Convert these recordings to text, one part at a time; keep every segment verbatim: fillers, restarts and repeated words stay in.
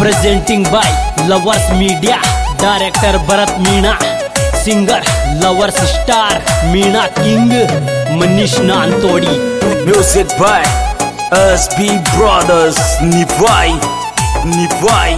Presenting by lovers media, director Bharat Meena, singer lovers star Meena king, Manish Nantodi. Music by S B brothers, निभाई निभाई।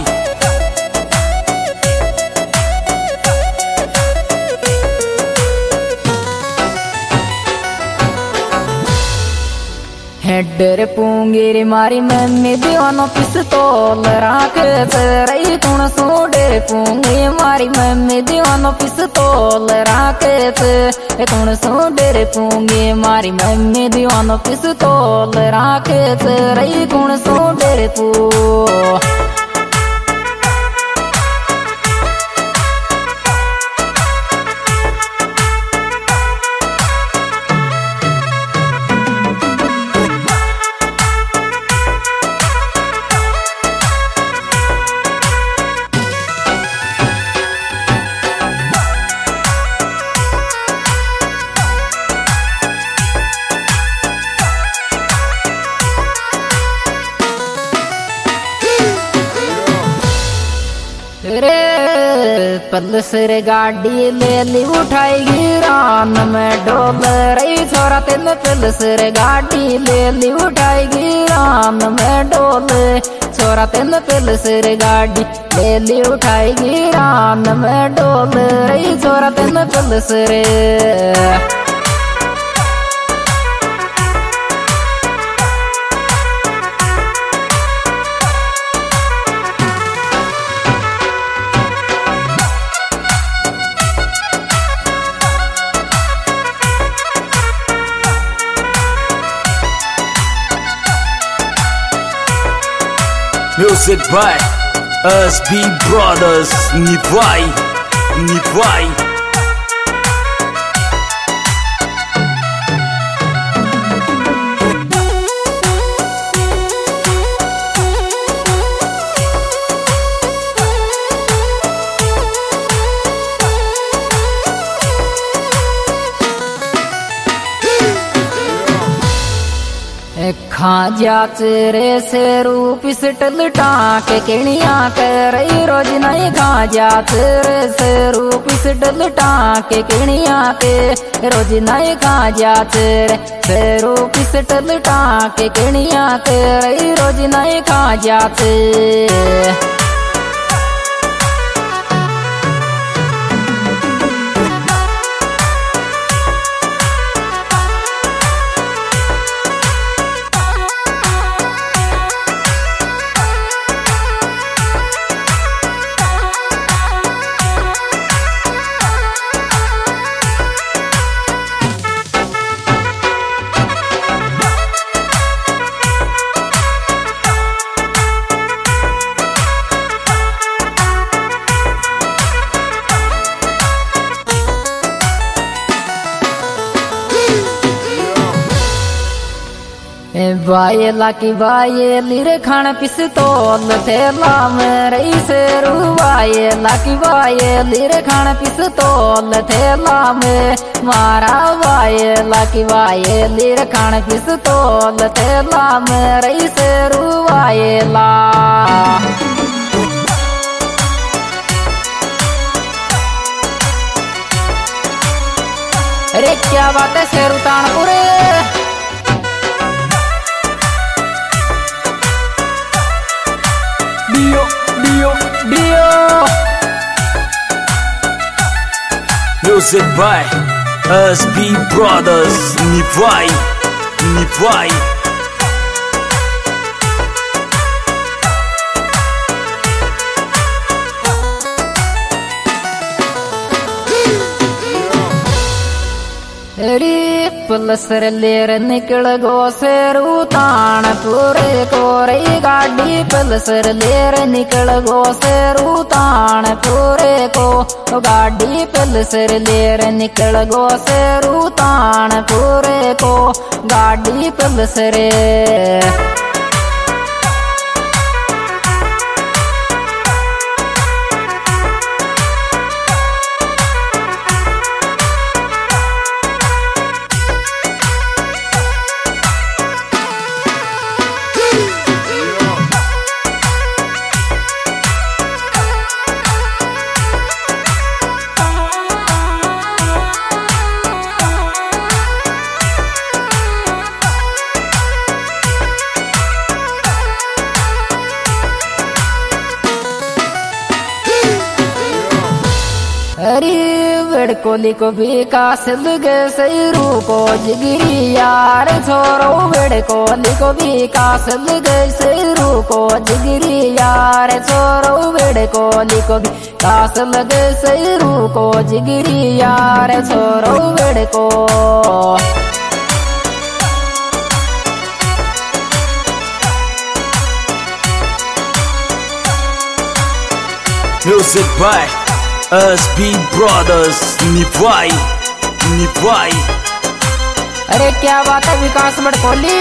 Header पूंगेरे मारी mummy दीवानो पिस्तौल राख रही कुण सोडर पूंगे मारी मम्मी दीवानो पिस्तौल राख कुण सोडर पूंगे मारी मम्मी दीवानो पिस्तौल राख रही कुण सोडर पू। रे पल्सर गाड़ी ले ली उठाएगी रान में डोल रही छोरा तेन पल्सर गाड़ी ले ली उठाएगी रान में डोल छोरा तेन पल्सर गाड़ी ले ली उठाएगी रान में डोल रही छोरा तेन Pulsar. Music by S B Brothers, निभाई निभाई। खा जाच रे से रूप पिस्टल टाक किणिया कर रही रोज नहीं खा जाच रे से रूप पिस्टल टाक किणिया के रोज नहीं खा जाच रे से रूप पिस्टल टाक किणिया कर रही रोज नहीं खा जाच। बाये लाकी बाये लिरे खान पिस्तौल थेला में रही से रूबाये लाकी बाये लिरे खान पिस्तौल थेला में मारा बाये लाकी बाये लिरे खान पिस्तौल थेला में रही से रूबाये ला। अरे क्या बात है Sheru तानपुरे। Dio, Dio, Dio. Music by S B Brothers, निभाई निभाई। रे पल्सर लेर निकल गो सेरू तान पूरे को रही गाड़ी पल्सर लेर निकल गो सेरू तान पूरे को गाड़ी पल्सर लेर निकल गो सेरू तान पूरे को गाड़ी पल्सर। अरे बेड़कोली को विकास लगे सैरू को जिगिरी यार छोरो बेड़कोली को विकास लगे सैरू को जिगिरी यार छोरो बेड़कोली को विकास लगे सैरू को जिगिरी यार छोरो बेड़को Music by S B Brothers निभाई निभाई। अरे क्या बात है विकास बेड़कोली।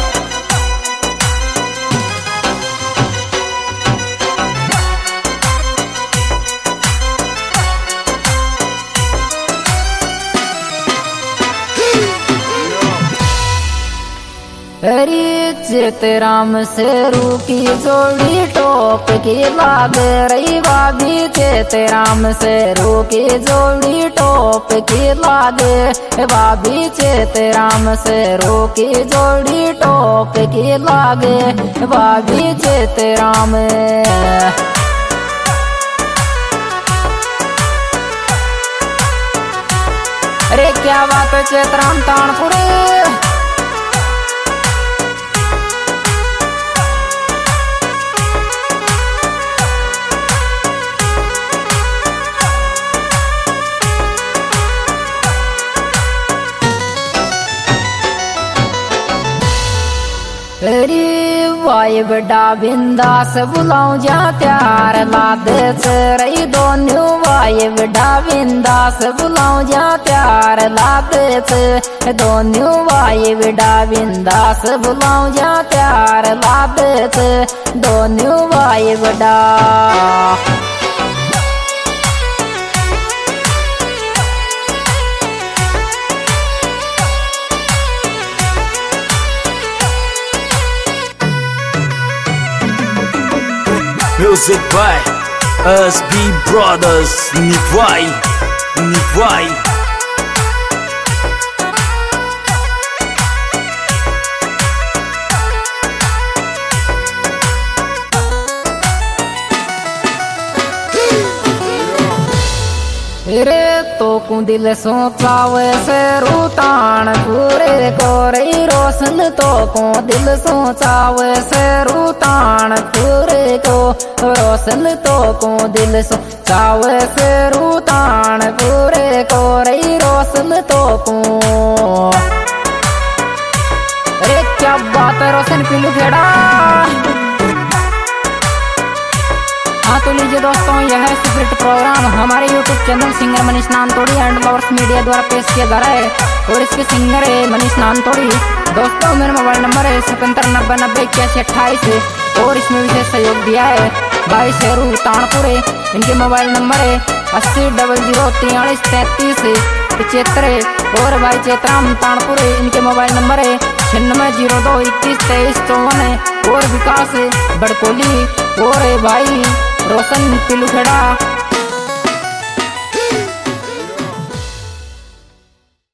अरे चितराम शेरू की जोड़ी टोप की लाग रही भाभी चितराम शेरू की जोड़ी टोप की लाग भाभी चितराम शेरू की जोड़ी टोप की लाग भाभी चितराम। अरे क्या बात है चितराम तानपुर। अरे वाई बड़ा बिंदास बुलाऊं जा त्यार लादे रही दोनों वाई बड़ा बिंदास बुलाऊं जा त्यार लादे दोनों वाई बड़ा बिंदास बुलाऊं जा त्यार लादे दोनों वाई बड़ा। Music by S B Brothers निभाई निभाई। रे तो कु दिल सोचावे से रूतान पूरे को रही रोशन तो को दिल सोचावे से रूतान पूरे को रोशन तो को दिल सोचावे से रूतान पूरे को रही रोशन तो को। अरे क्या बात है रोशन पिल्लू खेड़ा। हाँ तो लीजिए दोस्तों यह सुपरहिट प्रोग्राम हमारे YouTube channel singer Manish Nantodi and lovers media द्वारा पेश किया जा रहा है और इसके सिंगर है मनीष नानतोड़ी। दोस्तों मेरा मोबाइल नंबर है सतहत्तर नब्बे नब्बे इक्यासी अट्ठाईस और इसमें विशेष सहयोग दिया है भाई शेरू तानपुर। इनके मोबाइल नंबर है अस्सी डबल जीरो तियालीस तैतीस पिछहत्तर और भाई चेतराम तानपुर। इनके मोबाइल नंबर है छिन्नवे जीरो दो इक्कीस तेईस चौवन और विकास बेड़कोली और भाई रोशन पिल्लू खेड़ा